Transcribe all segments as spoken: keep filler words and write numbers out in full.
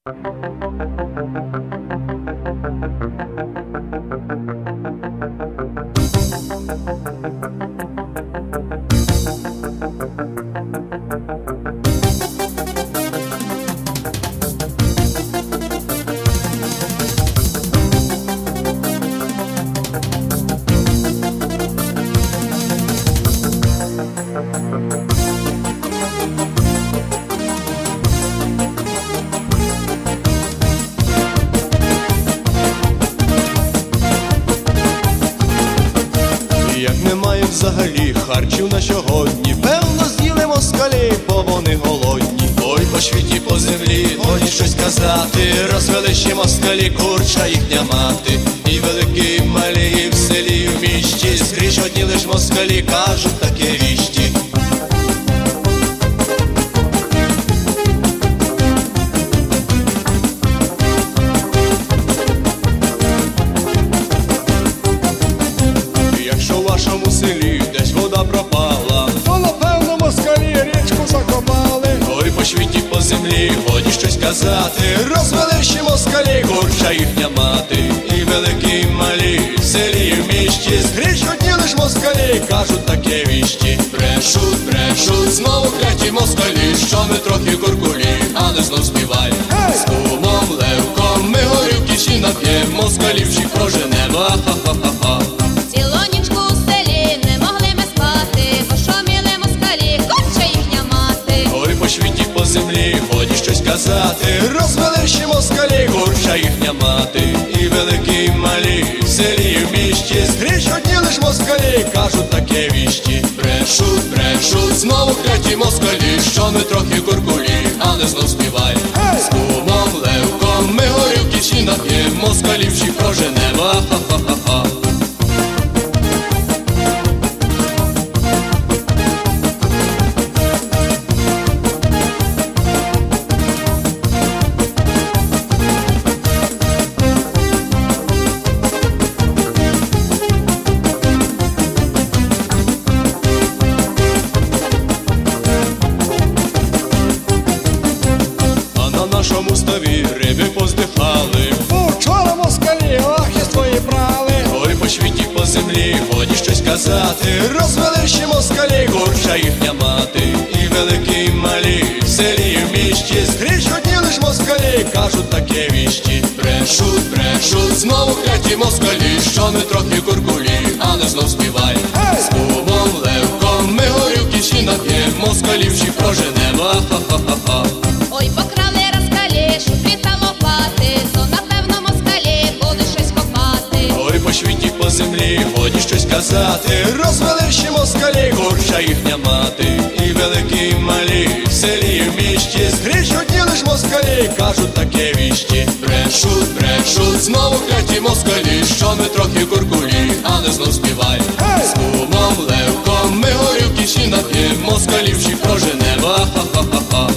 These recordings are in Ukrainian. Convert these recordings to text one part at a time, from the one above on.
Як немає взагалі харчів на сьогодні, певно з'їли москалі, бо вони голодні. Ой, по світі, по землі, годі щось казати, розвели ще москалі, курча їхня мати. І великі, і малі, і в селі, і в місті, скрізь одні лиш москалі кажуть таке віщі. Якщо в вашому селі десь вода пропала, то напевно москалі річку закопали. ой, по світі, по землі, годі щось казати, розвели ще москалі, курча їхня мати. І великі, і малі, в селі, і в місті, скрізь одні лиш москалі кажуть таке віщі. Брешуть, брешуть, знову кляті москалі, що ми трохи куркулі, а не знов співаємо. З кумом Левком ми горілки всі нап'єм, москалів всіх проженемо, а-ха-ха-ха-ха. Цілу нічку у селі не могли ми спати, бо шуміли москалі, курча їхня мати. Ой, по світі, по землі, годі щось казати, розвели ще москалі, курча їхня мати. І великі, і малі, в селі, і в місті, скрізь одні лиш москалі кажуть таке віщі. Брешуть, брешуть, знову кляті москалі, що ми трохи куркулі, а не знов співаємо. З кумом Левком ми горілки всі нап'єм, москалів всіх проженемо, а-ха-ха-ха-ха. А на нашому ставі риби поздихали, Бо вчора москалі охи свої брали. ой, по світі, по землі, годі щось казати, розвели ще москалі, курча їхня мати. І великі, і малі, в селі, і в місті, скрізь одні лиш москалі кажуть таке віщі. Брешуть, брешуть, знову кляті москалі, що ми трохи куркулі, а не знов співаємо. З кумом Левком ми горілки всі нап'єм, москалів всіх проженемо, а-ха-ха-ха-ха. Ой, покрали розкалі, шуфлі та лопати, то напевно москалі будуть щось копати. Ой, по світі, по землі, годі щось казати, розвели ще москалі, курча їхня мати. І великі, і малі, в селі, і в місті, скрізь одні лиш москалі кажуть таке віщі. Брешуть, брешуть, знову кляті москалі, що ми трохи куркулі, а не знов співаємо. З кумом Левком ми горілки всі нап'єм, москалів всіх проженемо, а-ха-ха-ха-ха.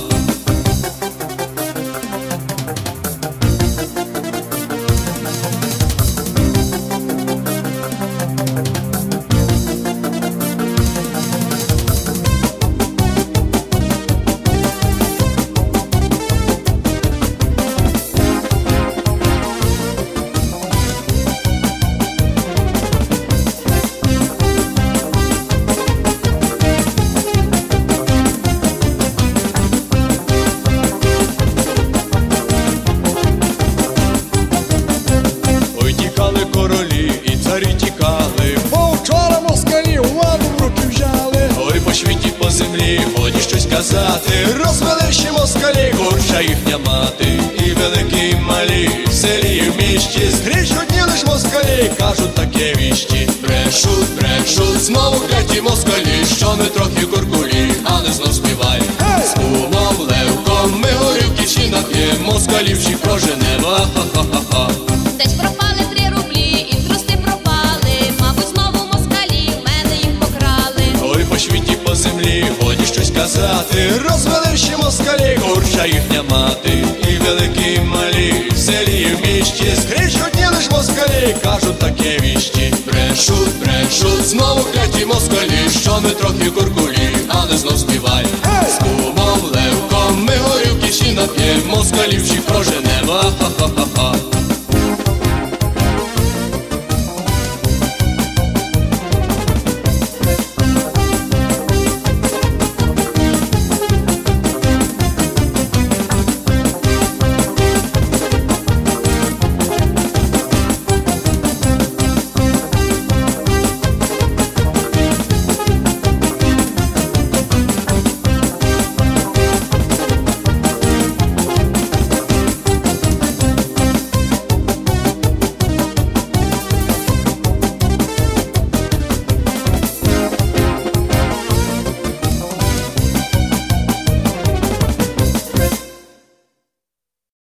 Ой, тікали королі, і царі тікали, Бо вчора москалі владу в руки взяли. ой, по світі, по землі, годі щось казати, розвели ще москалі, курча їхня мати. І великі, і малі, в селі, і в місті, скрізь одні лиш москалі кажуть таке віщі. Брешуть, брешуть, знову кляті москалі, що ми трохи куркулі, а не знов співаємо. З кумом Левком ми горілки всі нап'єм, москалів всіх проженемо, а-ха-ха-ха-ха. Десь пропали три рублі, і трусти пропали, мабуть, знову москалі в мене їх покрали. Ой, по світі, по землі, годі щось казати, розвели ще москалі, курча їхня мати. І великі, і малі, в селі, і в місті, скрізь одні лиш москалі кажуть таке віщі. Брешуть, брешуть, знову кляті москалі, що ми трохи куркулі, а не знов співаємо. З кумом Левком ми горілки всі нап'єм, москалів всіх проженемо. Ха-ха-ха.